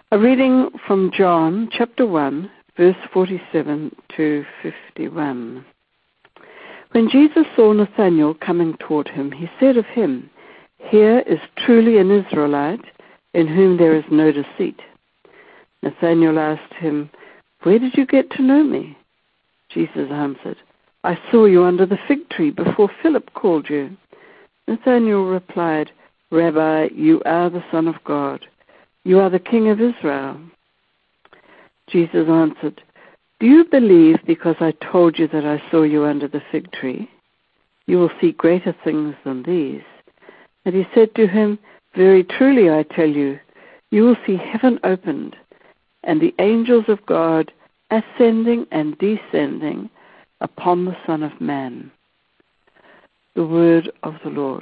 A reading from John chapter 1, verse 47 to 51. When Jesus saw Nathanael coming toward him, he said of him, "Here is truly an Israelite, in whom there is no deceit." Nathanael asked him, "Where did you get to know me?" Jesus answered, "I saw you under the fig tree before Philip called you." Nathanael replied, "Rabbi, you are the Son of God. You are the King of Israel." Jesus answered, "Do you believe because I told you that I saw you under the fig tree? You will see greater things than these." And he said to him, "Very truly I tell you, you will see heaven opened, and the angels of God ascending and descending upon the Son of Man." The word of the Lord.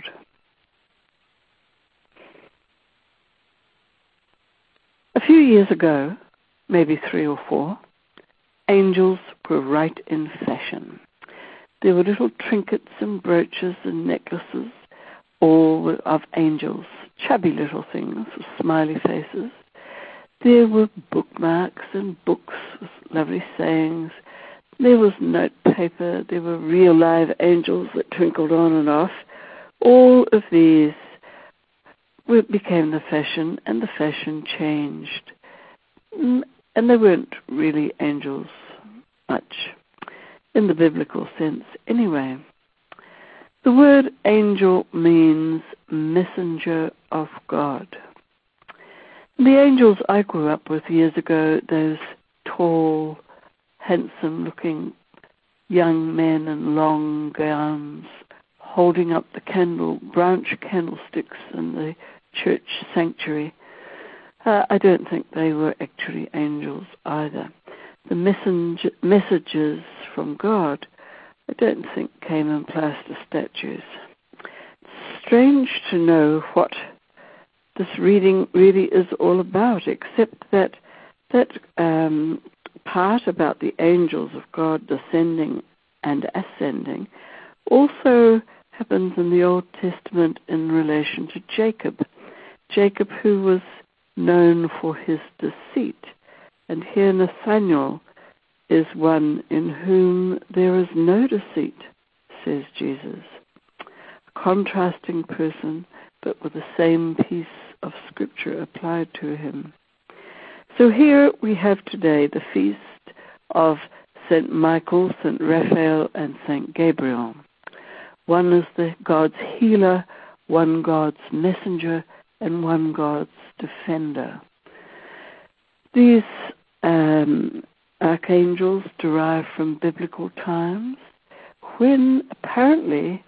A few years ago, maybe 3 or 4, angels were right in fashion. There were little trinkets and brooches and necklaces, all of angels, chubby little things with smiley faces. There were bookmarks and books with lovely sayings. There was notepaper. There were real live angels that twinkled on and off. All of these became the fashion, and the fashion changed. And they weren't really angels much, in the biblical sense anyway. The word angel means messenger of God. The angels I grew up with years ago, those tall, handsome-looking young men in long gowns, holding up the branch candlesticks in the church sanctuary, I don't think they were actually angels either. The messages from God, I don't think came in plaster statues. It's strange to know what this reading really is all about, except that part about the angels of God descending and ascending also happens in the Old Testament in relation to Jacob. Jacob, who was known for his deceit. And here Nathanael is one in whom there is no deceit, says Jesus. A contrasting person, but with the same piece of Scripture applied to him. So here we have today the feast of St. Michael, St. Raphael, and St. Gabriel. One is God's healer, one God's messenger, and one God's defender. These archangels derive from biblical times when apparently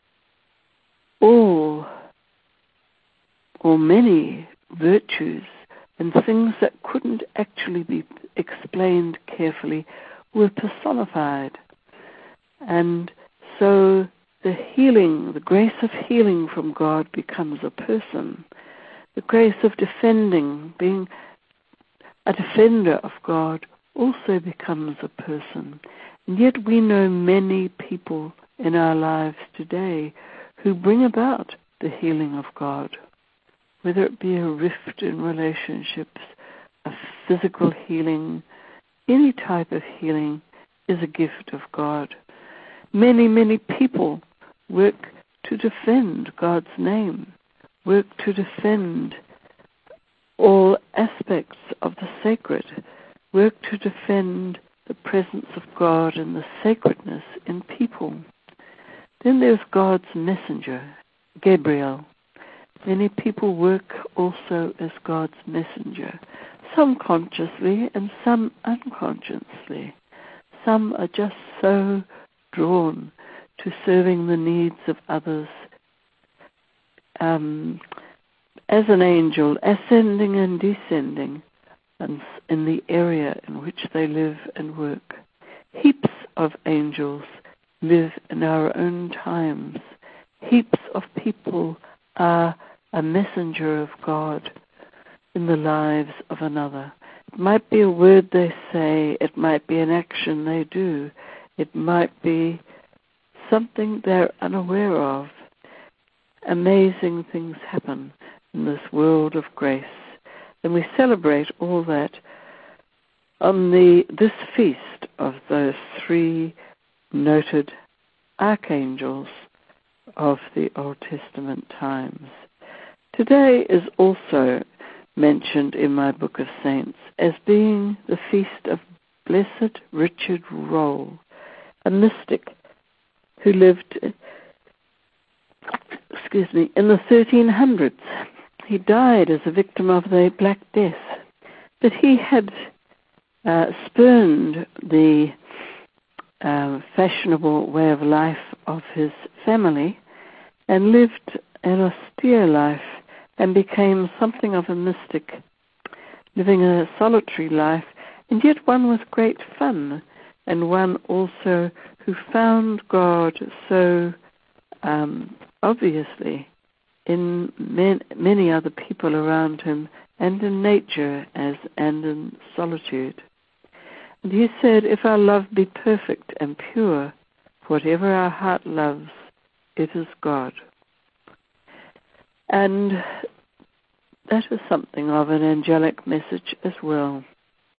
all or many virtues and things that couldn't actually be explained carefully were personified. And so the healing, the grace of healing from God becomes a person. The grace of defending, being a defender of God, also becomes a person. And yet we know many people in our lives today who bring about the healing of God, whether it be a rift in relationships, a physical healing, any type of healing is a gift of God. Many, many people work to defend God's name, work to defend all aspects of the sacred, work to defend the presence of God and the sacredness in people. Then there's God's messenger, Gabriel. Many people work also as God's messenger, some consciously and some unconsciously. Some are just so drawn to serving the needs of others. As an angel, ascending and descending in the area in which they live and work. Heaps of angels live in our own times. Heaps of people are a messenger of God in the lives of another. It might be a word they say, it might be an action they do, it might be something they're unaware of. Amazing things happen in this world of grace And we celebrate all that on this feast of those three noted archangels of the Old Testament times. Today is also mentioned in my Book of Saints as being the feast of Blessed Richard Rolle, a mystic who lived in the 1300s. He died as a victim of the Black Death, but he had spurned the fashionable way of life of his family and lived an austere life and became something of a mystic, living a solitary life, and yet one with great fun, and one also who found God so obviously in many other people around him, and in nature and in solitude. And he said, if our love be perfect and pure, whatever our heart loves, it is God. And that is something of an angelic message as well.